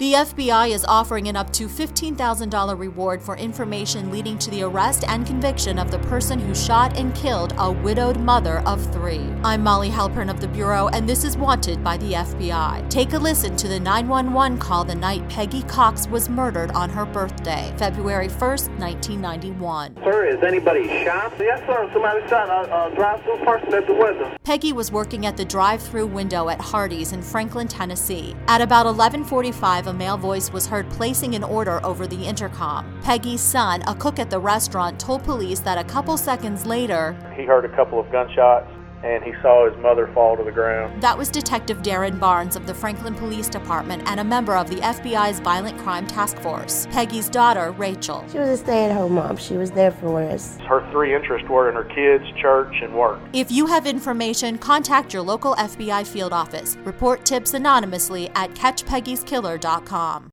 The FBI is offering an up to $15,000 reward for information leading to the arrest and conviction of the person who shot and killed a widowed mother of 3. I'm Molly Halpern of the Bureau, and this is Wanted by the FBI. Take a listen to the 911 call the night Peggy Cox was murdered on her birthday, February 1st, 1991. Sir, is anybody shot? Yes, sir. Somebody shot a drive-through person at the window. Peggy was working at the drive-through window at Hardee's in Franklin, Tennessee. At about 11:45, a male voice was heard placing an order over the intercom. Peggy's son, a cook at the restaurant, told police that a couple seconds later, he heard a couple of gunshots and he saw his mother fall to the ground. That was Detective Darren Barnes of the Franklin Police Department and a member of the FBI's Violent Crime Task Force. Peggy's daughter, Rachel. She was a stay-at-home mom. She was there for us. Her 3 interests were in her kids, church, and work. If you have information, contact your local FBI field office. Report tips anonymously at catchpeggie'skiller.com.